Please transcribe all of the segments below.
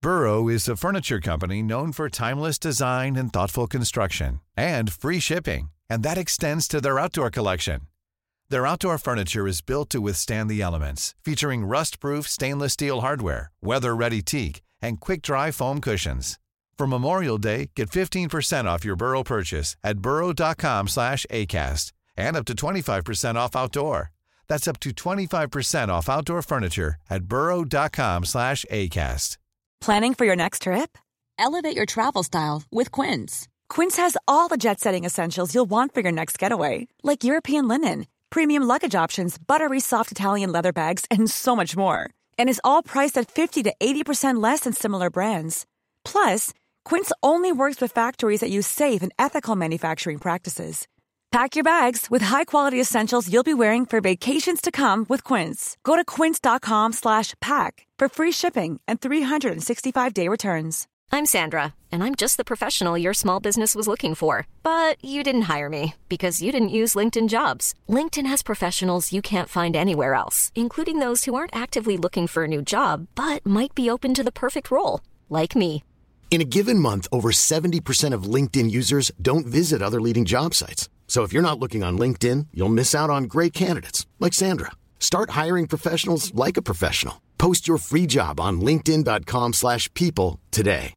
Burrow is a furniture company known for timeless design and thoughtful construction, and free shipping, and that extends to their outdoor collection. Their outdoor furniture is built to withstand the elements, featuring rust-proof stainless steel hardware, weather-ready teak, and quick-dry foam cushions. For Memorial Day, get 15% off your Burrow purchase at burrow.com/acast, and up to 25% off outdoor. That's up to 25% off outdoor furniture at burrow.com/acast. Planning for your next trip? Elevate your travel style with Quince. Quince has all the jet-setting essentials you'll want for your next getaway, like European linen, premium luggage options, buttery soft Italian leather bags, and so much more. And is all priced at 50 to 80% less than similar brands. Plus, Quince only works with factories that use safe and ethical manufacturing practices. Pack your bags with high-quality essentials you'll be wearing for vacations to come with Quince. Go to quince.com/pack for free shipping and 365-day returns. I'm Sandra, and I'm just the professional your small business was looking for. But you didn't hire me because you didn't use LinkedIn Jobs. LinkedIn has professionals you can't find anywhere else, including those who aren't actively looking for a new job, but might be open to the perfect role, like me. In a given month, over 70% of LinkedIn users don't visit other leading job sites. So if you're not looking on LinkedIn, you'll miss out on great candidates like Sandra. Start hiring professionals like a professional. Post your free job on linkedin.com/people today.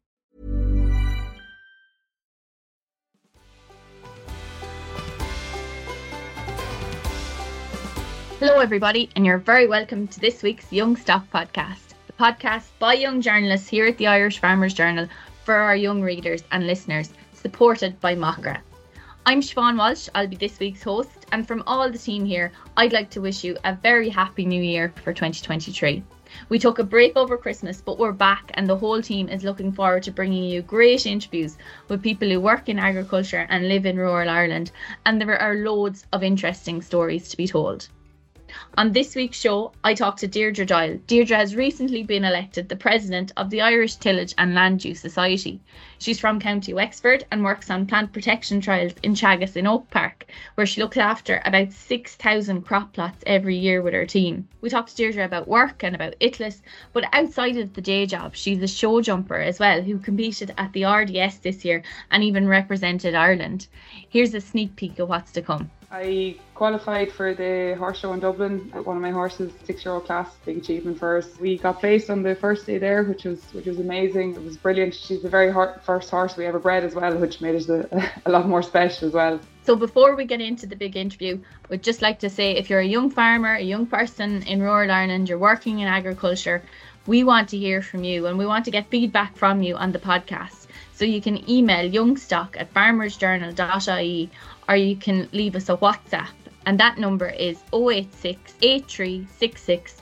Hello everybody, and you're very welcome to this week's Young Stock Podcast, the podcast by young journalists here at the Irish Farmers Journal for our young readers and listeners, supported by Macra. I'm Siobhan Walsh, I'll be this week's host, and from all the team here, I'd like to wish you a very happy new year for 2023. We took a break over Christmas, but we're back, and the whole team is looking forward to bringing you great interviews with people who work in agriculture and live in rural Ireland, and there are loads of interesting stories to be told. On this week's show, I talked to Deirdre Doyle. Deirdre has recently been elected the president of the Irish Tillage and Land Use Society. She's from County Wexford and works on plant protection trials in Teagasc in Oak Park, where she looks after about 6,000 crop plots every year with her team. We talked to Deirdre about work and about ITLIS, but outside of the day job, she's a show jumper as well, who competed at the RDS this year and even represented Ireland. Here's a sneak peek of what's to come. I qualified for the horse show in Dublin with one of my horses, 6-year-old class, big achievement for us. We got placed on the first day there, which was amazing. It was brilliant. She's the very first horse we ever bred as well, which made it a lot more special as well. So before we get into the big interview, we'd just like to say, if you're a young farmer, a young person in rural Ireland, you're working in agriculture, we want to hear from you and we want to get feedback from you on the podcast. So you can email youngstock@farmersjournal.ie, or you can leave us a WhatsApp, and that number is 086 8366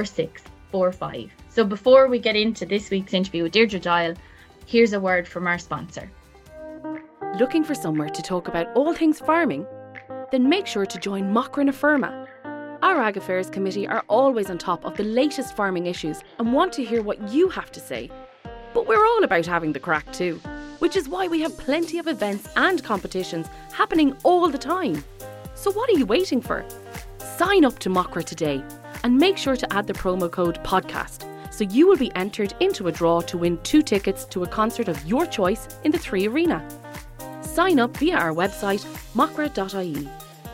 4645. So before we get into this week's interview with Deirdre Doyle, here's a word from our sponsor. Looking for somewhere to talk about all things farming? Then make sure to join Macra na Firma. Our Ag Affairs Committee are always on top of the latest farming issues and want to hear what you have to say. But we're all about having the crack too, which is why we have plenty of events and competitions happening all the time. So what are you waiting for? Sign up to Macra today and make sure to add the promo code PODCAST so you will be entered into a draw to win 2 tickets to a concert of your choice in the 3 Arena. Sign up via our website, macra.ie.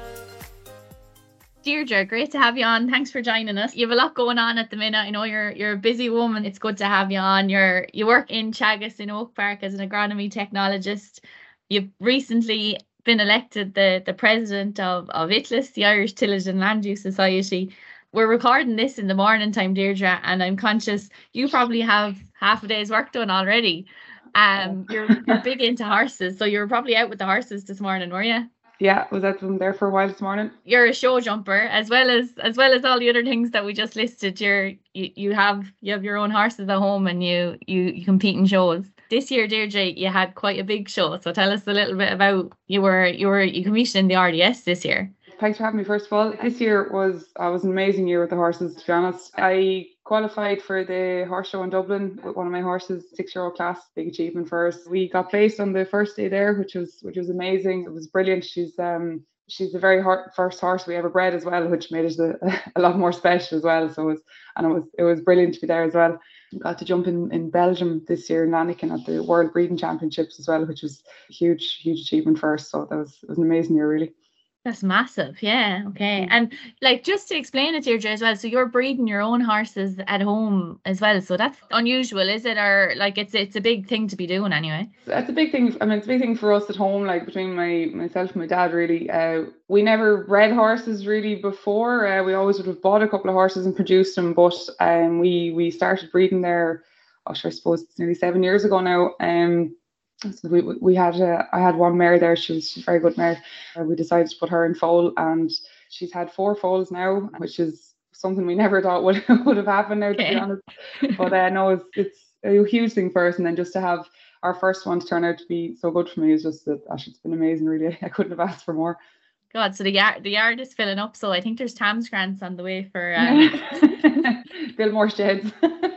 Deirdre, great to have you on. Thanks for joining us. You have a lot going on at the minute. I know you're a busy woman. It's good to have you on. You work in Teagasc in Oak Park as an agronomy technologist. You've recently been elected the president of ITLIS, the Irish Tillage and Land Use Society. We're recording this in the morning time, Deirdre, and I'm conscious you probably have half a day's work done already. You're big into horses, so you were probably out with the horses this morning, were you? Yeah, was out from there for a while this morning. You're a show jumper as well as all the other things that we just listed. You have your own horses at home and you compete in shows. This year, Deirdre, you had quite a big show. So tell us a little bit about you competed in the RDS this year. Thanks for having me. First of all, this year was an amazing year with the horses. To be honest, I qualified for the horse show in Dublin with one of my horses, 6-year-old class, big achievement for us. We got placed on the first day there, which was amazing. It was brilliant. She's the very first horse we ever bred as well, which made it a lot more special as well. So it was brilliant to be there as well. Got to jump in Belgium this year in Laniken at the World Breeding Championships as well, which was a huge achievement for us. So it was an amazing year, really. That's massive. Yeah. Okay. And like, just to explain it, Deirdre, as well, so you're breeding your own horses at home as well. So that's unusual, is it? Or like, it's a big thing to be doing anyway. That's a big thing. I mean, it's a big thing for us at home, like between myself and my dad, really. We never bred horses really before. We always would have bought a couple of horses and produced them. But we started breeding there, I suppose it's nearly 7 years ago now. So I had one mare there. She's a very good mare. We decided to put her in foal, and she's had 4 foals now, which is something we never thought would have happened now, to be honest. But no, it's a huge thing for us, and then just to have our first one to turn out to be so good for me is just that it's been amazing, really. I couldn't have asked for more. God, so the yard is filling up. So I think there's Tam's grants on the way for build more sheds.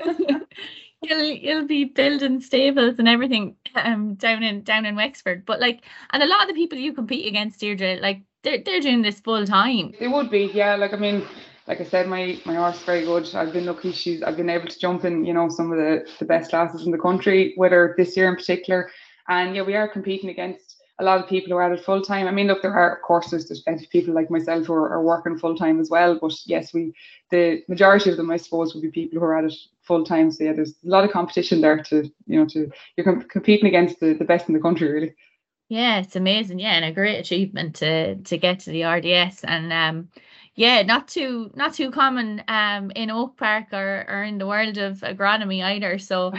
You'll be building stables and everything down in Wexford. But like, and a lot of the people you compete against, Deirdre, like they're doing this full time. They would be, yeah. Like, I mean, like I said, my horse is very good. I've been lucky. I've been able to jump in, some of the best classes in the country with her this year in particular. And yeah, we are competing against a lot of people who are at it full time. I mean, look, there are, of course, there's plenty of people like myself who are working full time as well. But yes, the majority of them, I suppose, would be people who are at it full time. So yeah, there's a lot of competition there you're competing against the best in the country, really. Yeah, it's amazing. Yeah, and a great achievement to get to the RDS. And yeah, not too common in Oak Park or in the world of agronomy either. So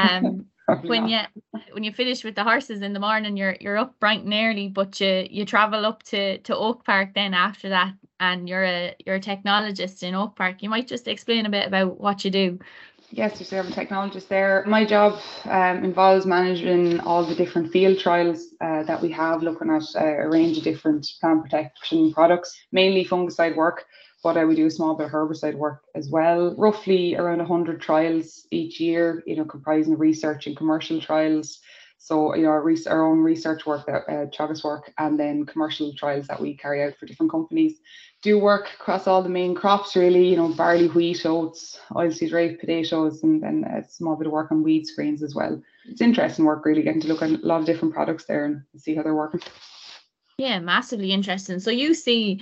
when you finish with the horses in the morning, you're up bright and early, but you travel up to Oak Park then after that, and you're a technologist in Oak Park. You might just explain a bit about what you do. Yes, I'm a technologist there. My job involves managing all the different field trials that we have, looking at a range of different plant protection products, mainly fungicide work, but we do a small bit of herbicide work as well. Roughly around 100 trials each year, comprising research and commercial trials. So, our own research work, Travis work, and then commercial trials that we carry out for different companies. Do work across all the main crops, really, barley, wheat, oats, oilseed rape, potatoes, and then a small bit of work on weed screens as well. It's interesting work, really, getting to look at a lot of different products there and see how they're working. Yeah, massively interesting. So you see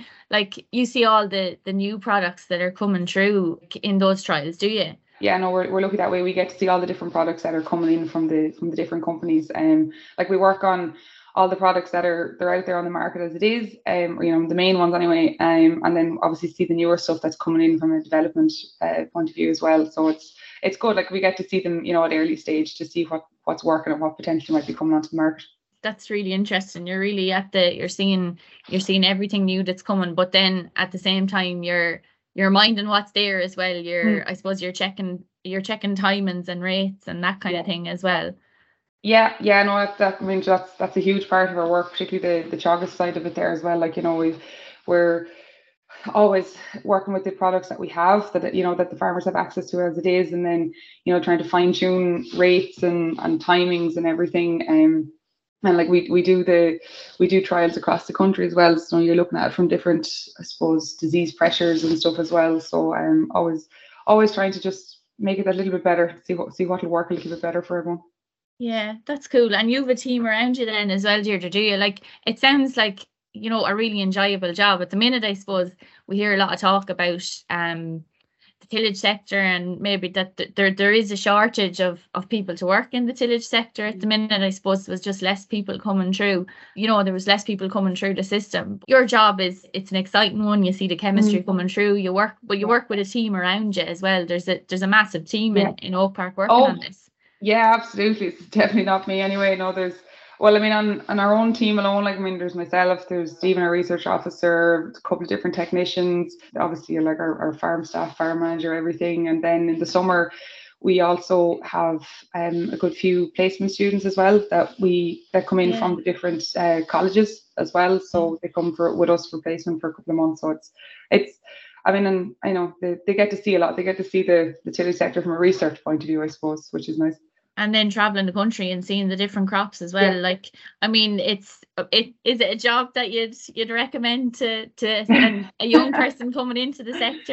all the new products that are coming through in those trials, do you? Yeah, no, we're lucky that way. We get to see all the different products that are coming in from the different companies. Like we work on all the products that are out there on the market as it is, the main ones anyway, and then obviously see the newer stuff that's coming in from a development point of view as well. So it's good. Like we get to see them, at early stage to see what's working and what potentially might be coming onto the market. That's really interesting. You're really you're seeing everything new that's coming, but then at the same time you're minding what's there as well. I suppose you're checking timings and rates and that kind of thing as well. Yeah, no, that's a huge part of our work, particularly the Teagasc side of it there as well. Like, we're always working with the products that we have that the farmers have access to as it is, and then trying to fine tune rates and timings and everything. And like we do trials across the country as well. So you're looking at it from different, I suppose, disease pressures and stuff as well. So I'm always trying to just make it a little bit better, see what will work a little bit better for everyone. Yeah, that's cool. And you have a team around you then as well, Deirdre, do you? Like, it sounds like, a really enjoyable job. At the minute, I suppose, we hear a lot of talk about the tillage sector, and maybe that there is a shortage of people to work in the tillage sector at the minute. I suppose there was just less people coming through. There was less people coming through the system. Your job it's an exciting one. You see the chemistry coming through. You work with a team around you as well. There's a massive team in Oak Park working on this. Yeah, absolutely. It's definitely not me anyway. No, on our own team alone, there's myself, there's Stephen, our research officer, a couple of different technicians, obviously like our farm staff, farm manager, everything. And then in the summer, we also have a good few placement students as well that come in from the different colleges as well. So they come with us for placement for a couple of months. So it's and I know they get to see a lot. They get to see the tillage sector from a research point of view, I suppose, which is nice. And then traveling the country and seeing the different crops as well. Yeah. Is it a job that you'd recommend to a young person coming into the sector?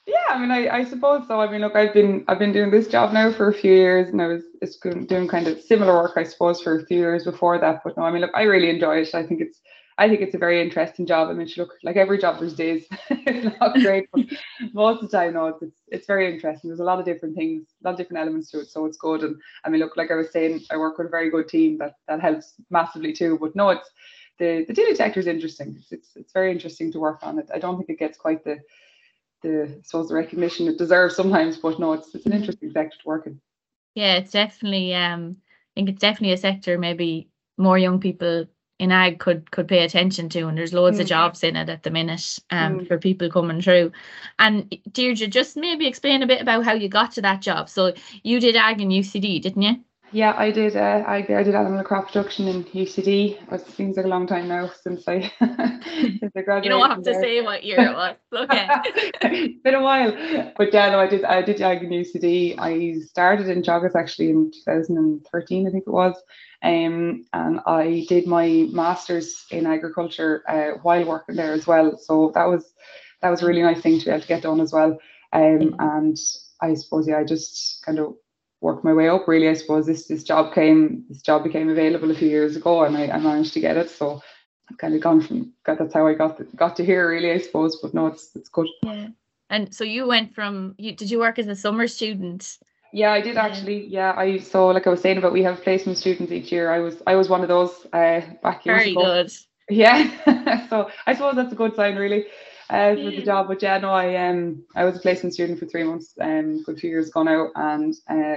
Yeah, I mean, I suppose so. I mean, look, I've been doing this job now for a few years, and it's doing kind of similar work, I suppose, for a few years before that. But no, I mean, look, I really enjoy it. I think it's a very interesting job. I mean, look, like every job, there's days it's not great, but most of the time, no, it's very interesting. There's a lot of different things, a lot of different elements to it, so it's good. And I mean, look, like I was saying, I work with a very good team that helps massively too. But no, it's the tillage sector is interesting. It's very interesting to work on it. I don't think it gets quite the I suppose the recognition it deserves sometimes, but no, it's an interesting sector to work in. Yeah, it's definitely I think it's definitely a sector maybe more young people in ag could pay attention to, and there's loads of jobs in it at the minute for people coming through. And Deirdre, just maybe explain a bit about how you got to that job. So you did ag in UCD, didn't you? Yeah, I did. I did animal crop production in UCD. It seems like a long time now since I graduated. You don't have to say what year it was. Okay. It's been a while, but yeah, no, I did ag in UCD. I started in Teagasc actually in 2013, I think it was, and I did my master's in agriculture while working there as well. So that was a really nice thing to be able to get done as well. And I suppose I just kind of worked my way up really. I suppose this job became available a few years ago, and I managed to get it. So I've kind of that's how I got to here really, I suppose. But no, it's good. Yeah. And so you went did you work as a summer student? Yeah, I did actually. Yeah, so like I was saying about we have placement students each year. I was one of those back years ago. Very good. Yeah. So I suppose that's a good sign really. For the job, but yeah, no, I was a placement student for 3 months, good few years ago now, and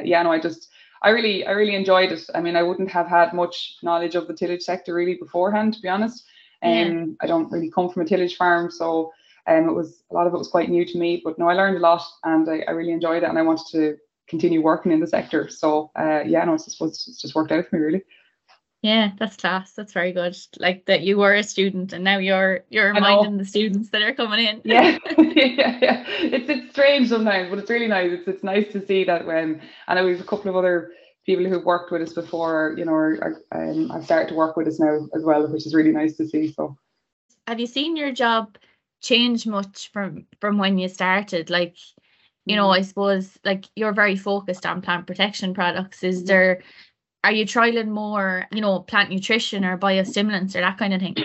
I really enjoyed it. I mean, I wouldn't have had much knowledge of the tillage sector really beforehand, to be honest. I don't really come from a tillage farm, so a lot of it was quite new to me. But no, I learned a lot, and I really enjoyed it, and I wanted to continue working in the sector. So I suppose it's just worked out for me really. Yeah, that's class. That's very good. Like that you were a student and now you're reminding the students that are coming in. Yeah. Yeah. It's strange sometimes, but it's really nice. It's nice to see that and I have a couple of other people who've worked with us before, I've started to work with us now as well, which is really nice to see. So have you seen your job change much from when you started? Like, I suppose like you're very focused on plant protection products. Are you trialing more, plant nutrition or biostimulants or that kind of thing?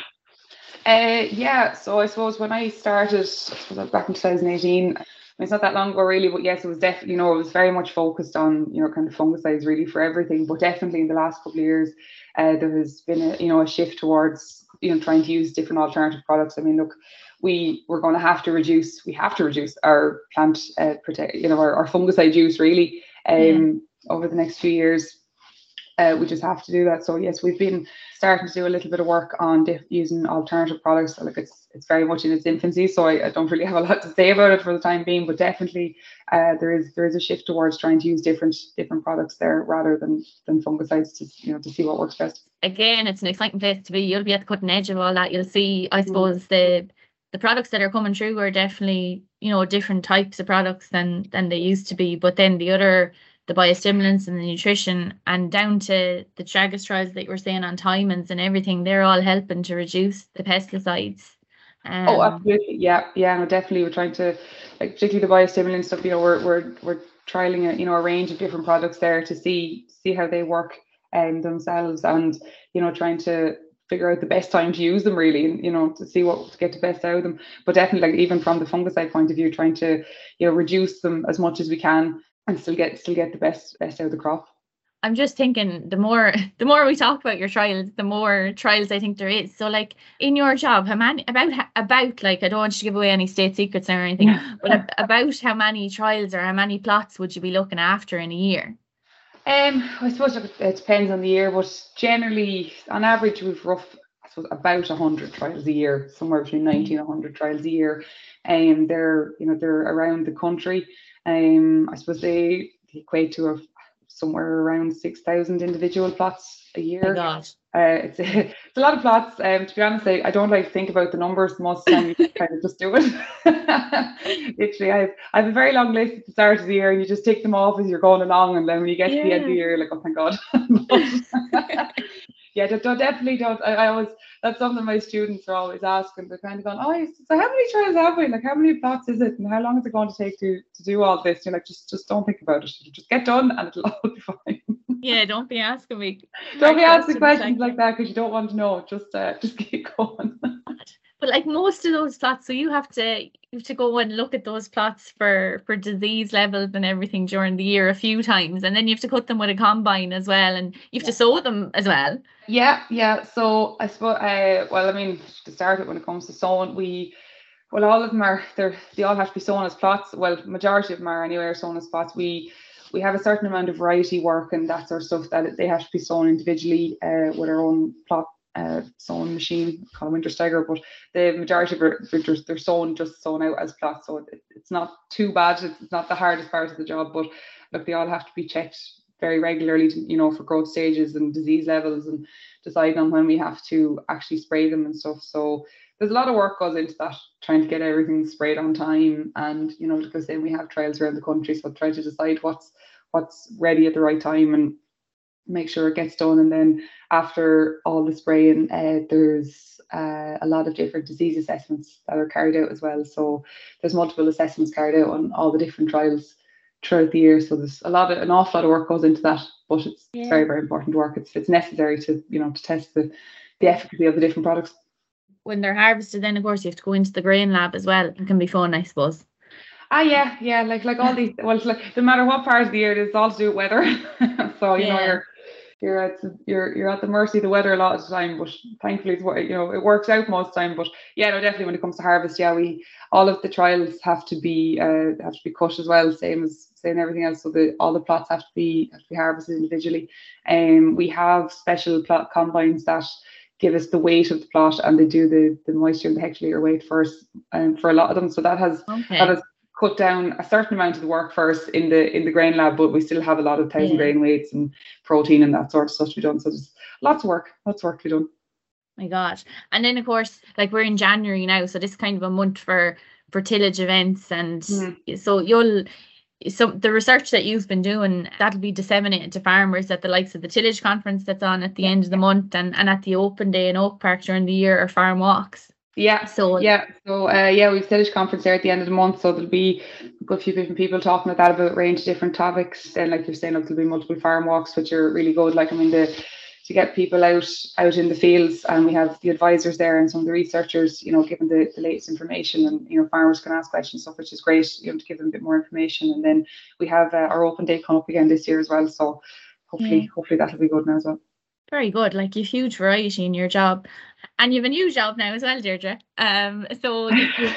Yeah, so I suppose when I started, back in 2018, it's not that long ago really, but yes, it was definitely, it was very much focused on, kind of fungicides really for everything. But definitely in the last couple of years, there has been a shift towards, trying to use different alternative products. I mean, look, we're going to have to reduce our plant, our fungicide use really over the next few years. We just have to do that. So yes, we've been starting to do a little bit of work on using alternative products. So, like it's very much in its infancy, so I don't really have a lot to say about it for the time being. But definitely, there is a shift towards trying to use different products there rather than fungicides to see what works best. Again, it's an exciting place to be. You'll be at the cutting edge of all that. You'll see, I suppose, the products that are coming through are definitely different types of products than they used to be. But then the biostimulants and the nutrition and down to the Teagasc trials that you were saying on timings and everything, they're all helping to reduce the pesticides. Oh, absolutely. Yeah. No, definitely. We're trying to, like, particularly the biostimulant stuff, we're trialing a range of different products there to see how they work themselves, and, trying to figure out the best time to use them really, and, to see what to get the best out of them. But definitely, like, even from the fungicide point of view, trying to, reduce them as much as we can and still get the best out of the crop. I'm just thinking the more we talk about your trials, the more trials I think there is. So, like, in your job, how many about like, I don't want you to give away any state secrets or anything, but about how many trials or how many plots would you be looking after in a year? I suppose it depends on the year, but generally on average we've about 100 trials a year, somewhere between 90 and 100 trials a year. They're around the country. I suppose they equate to somewhere around 6,000 individual plots a year. Oh God. It's a lot of plots. To be honest, I don't like to think about the numbers. Most of the time you just kind of just do it. Literally, I have a very long list at the start of the year, and you just tick them off as you're going along, and then when you get to the end of the year, you're like, oh, thank God. Yeah, definitely don't. I always, that's something my students are always asking. They're kind of going, oh, so how many trials have we? Like, how many plots is it? And how long is it going to take to do all this? You're like, just don't think about it. Just get done and it'll all be fine. Yeah, don't be asking me. Don't be asking questions like that because you don't want to know. Just keep going. But like most of those plots, so you have to go and look at those plots for disease levels and everything during the year a few times, and then you have to cut them with a combine as well, and you have to sow them as well. Yeah. So I suppose, to start it, when it comes to sowing, all of them they all have to be sown as plots. Well, majority of them are anyway, are sown as plots. We have a certain amount of variety work and that sort of stuff that they have to be sown individually with our own plot sewing machine called Winter Steiger, but the majority of it, they're sewn out as plots, so it's not too bad. It's not the hardest part of the job, but look, they all have to be checked very regularly to, for growth stages and disease levels, and decide on when we have to actually spray them and stuff. So there's a lot of work goes into that, trying to get everything sprayed on time, and because then we have trials around the country, so try to decide what's ready at the right time and make sure it gets done. And then after all the spraying, there's a lot of different disease assessments that are carried out as well. So there's multiple assessments carried out on all the different trials throughout the year. So there's an awful lot of work goes into that, but it's very, very important work. It's necessary to to test the efficacy of the different products. When they're harvested, then of course you have to go into the grain lab as well. It can be fun, I suppose. Yeah. Like all these. Well, it's like no matter what part of the year it is, it's all to do with weather. So you're at the mercy of the weather a lot of the time, but thankfully it works out most of the time. But definitely when it comes to harvest, all of the trials have to be cut as well, same everything else. So all the plots have to be harvested individually. We have special plot combines that give us the weight of the plot, and they do the moisture and the hectoliter weight first for a lot of them. So that has cut down a certain amount of the work first in the grain lab, but we still have a lot of 1,000 grain weights and protein and that sort of stuff to be done. So there's lots of work to be done. My God. And then of course, like we're in January now, so this is kind of a month for tillage events, and so the research that you've been doing, that'll be disseminated to farmers at the likes of the tillage conference that's on at the end of the month, and at the open day in Oak Park during the year, or farm walks. We have tillage conference there at the end of the month, so there'll be a good few different people talking about that, about a range of different topics. And like you're saying, there'll be multiple farm walks, which are really good. Like, to get people out in the fields, and we have the advisors there and some of the researchers, giving the latest information, and farmers can ask questions, stuff, which is great, to give them a bit more information. And then we have our open day come up again this year as well, so hopefully that'll be good now as well. Very good. Like, you've huge variety in your job, and you've a new job now as well, Deirdre. So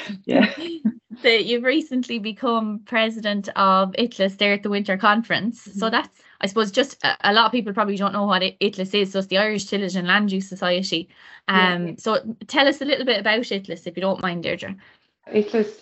you've recently become president of ITLIS there at the Winter Conference. So that's, I suppose, just a lot of people probably don't know what ITLIS is. So it's the Irish Tillage and Land Use Society. So tell us a little bit about ITLIS, if you don't mind, Deirdre. ITLIS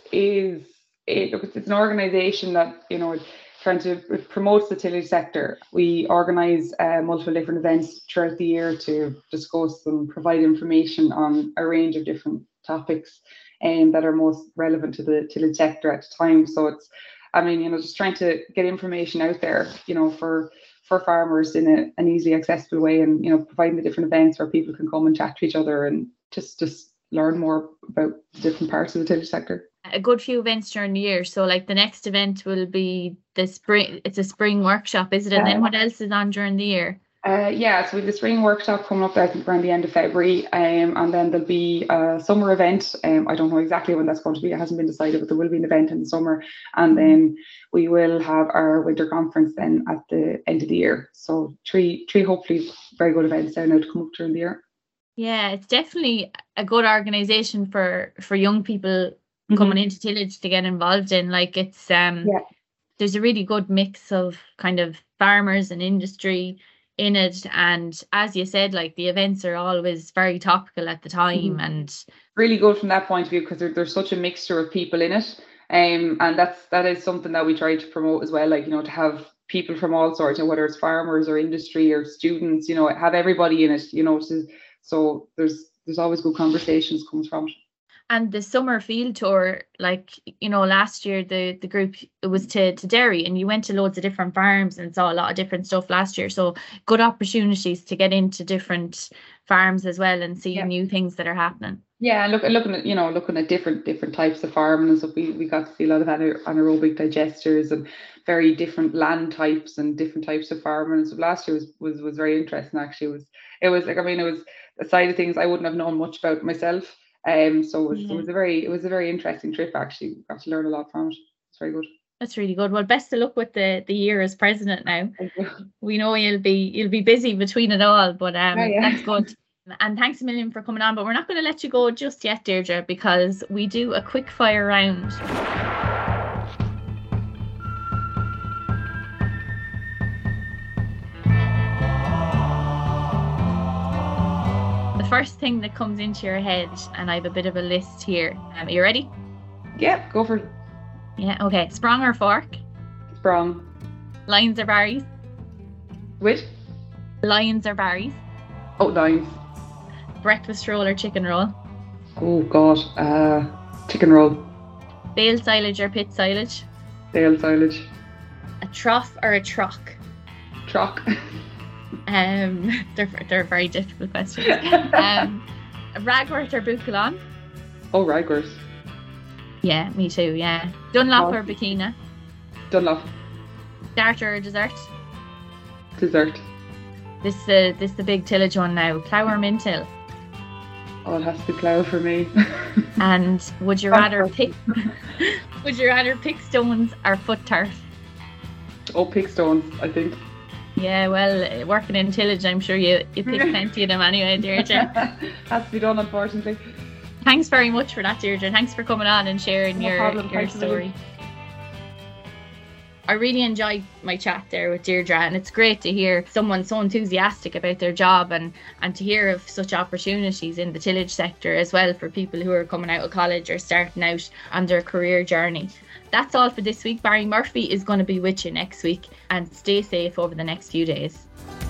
it's an organisation that trying to promote the tillage sector. We organise multiple different events throughout the year to discuss and provide information on a range of different topics that are most relevant to the tillage sector at the time. So it's, just trying to get information out there, for farmers in an easily accessible way, and providing the different events where people can come and chat to each other and just learn more about different parts of the tillage sector. A good few events during the year. So like the next event will be it's a spring workshop, is it? And then what else is on during the year? So we have the spring workshop coming up, I think, around the end of February, and then there'll be a summer event. I don't know exactly when that's going to be. It hasn't been decided, but there will be an event in the summer, and then we will have our winter conference then at the end of the year. So three hopefully very good events there now to come up during the year. Yeah, it's definitely a good organisation for young people coming into tillage to get involved in. Like, it's there's a really good mix of kind of farmers and industry in it, and as you said, like, the events are always very topical at the time, and really good from that point of view, because there's such a mixture of people in it, and that is something that we try to promote as well, like, to have people from all sorts, whether it's farmers or industry or students, have everybody in it, so there's always good conversations comes from it. And the summer field tour, like, you know, last year the group, it was to Derry, and you went to loads of different farms and saw a lot of different stuff last year. So good opportunities to get into different farms as well and see new things that are happening. Yeah, and looking at different types of farming and stuff. We got to see a lot of anaerobic digesters and very different land types and different types of farming. And so last year was very interesting. Actually, it was a side of things I wouldn't have known much about myself. So it was a very interesting trip. Actually, we got to learn a lot from it. It's very good. That's really good. Well, best of luck with the year as president now. We know you'll be busy between it all, but that's good. And thanks a million for coming on. But we're not going to let you go just yet, Deirdre, because we do a quick fire round. The first thing that comes into your head, and I have a bit of a list here. Are you ready? Yeah, go for it. Yeah, okay. Sprung or fork? Sprung. Lions or Barry's? Which? Lions or Barry's? Oh, Lions. Breakfast roll or chicken roll? Oh God, chicken roll. Bale silage or pit silage? Bale silage. A trough or a trock? Trock. They're very difficult questions. Ragworth or Bucalon? Oh, Ragworth. Yeah, me too. Yeah. Dunlop or Bikina? Dunlop. Starter or dessert? Dessert. This is the big tillage one now. Plough or Mintill? Oh, it has to be plough for me. And would you rather pick stones or foot turf? Oh, pick stones, I think. Yeah, well, working in tillage, I'm sure you pick plenty of them anyway, Deirdre. Has to be done, unfortunately. Thanks very much for that, Deirdre. Thanks for coming on and sharing your story. I really enjoyed my chat there with Deirdre, and it's great to hear someone so enthusiastic about their job and to hear of such opportunities in the tillage sector as well for people who are coming out of college or starting out on their career journey. That's all for this week. Barry Murphy is going to be with you next week, and stay safe over the next few days.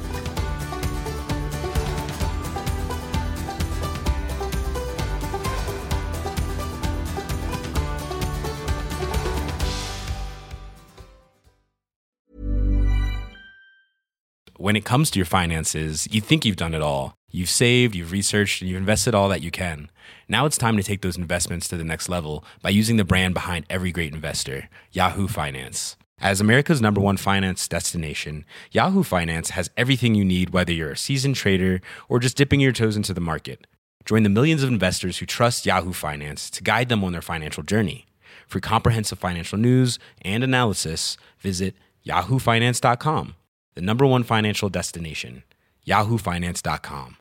When it comes to your finances, you think you've done it all. You've saved, you've researched, and you've invested all that you can. Now it's time to take those investments to the next level by using the brand behind every great investor, Yahoo Finance. As America's #1 finance destination, Yahoo Finance has everything you need, whether you're a seasoned trader or just dipping your toes into the market. Join the millions of investors who trust Yahoo Finance to guide them on their financial journey. For comprehensive financial news and analysis, visit yahoofinance.com. The #1 financial destination, yahoofinance.com.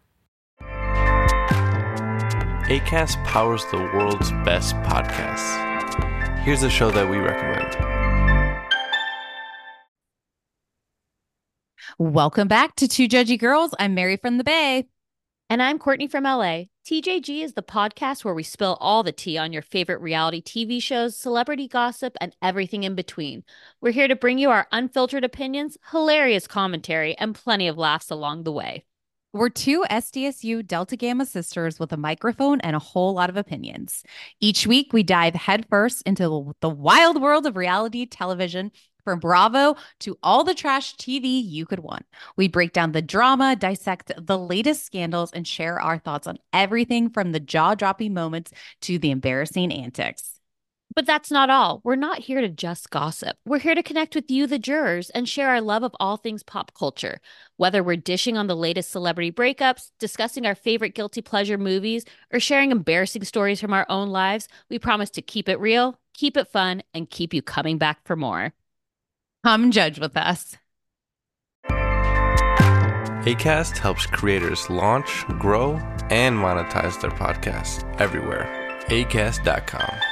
Acast powers the world's best podcasts. Here's a show that we recommend. Welcome back to Two Judgy Girls. I'm Mary from the Bay. And I'm Courtney from LA. TJG is the podcast where we spill all the tea on your favorite reality TV shows, celebrity gossip, and everything in between. We're here to bring you our unfiltered opinions, hilarious commentary, and plenty of laughs along the way. We're two SDSU Delta Gamma sisters with a microphone and a whole lot of opinions. Each week, we dive headfirst into the wild world of reality television, from Bravo to all the trash TV you could want. We break down the drama, dissect the latest scandals, and share our thoughts on everything from the jaw-dropping moments to the embarrassing antics. But that's not all. We're not here to just gossip. We're here to connect with you, the jurors, and share our love of all things pop culture. Whether we're dishing on the latest celebrity breakups, discussing our favorite guilty pleasure movies, or sharing embarrassing stories from our own lives, we promise to keep it real, keep it fun, and keep you coming back for more. Come judge with us. Acast helps creators launch, grow, and monetize their podcasts everywhere. Acast.com.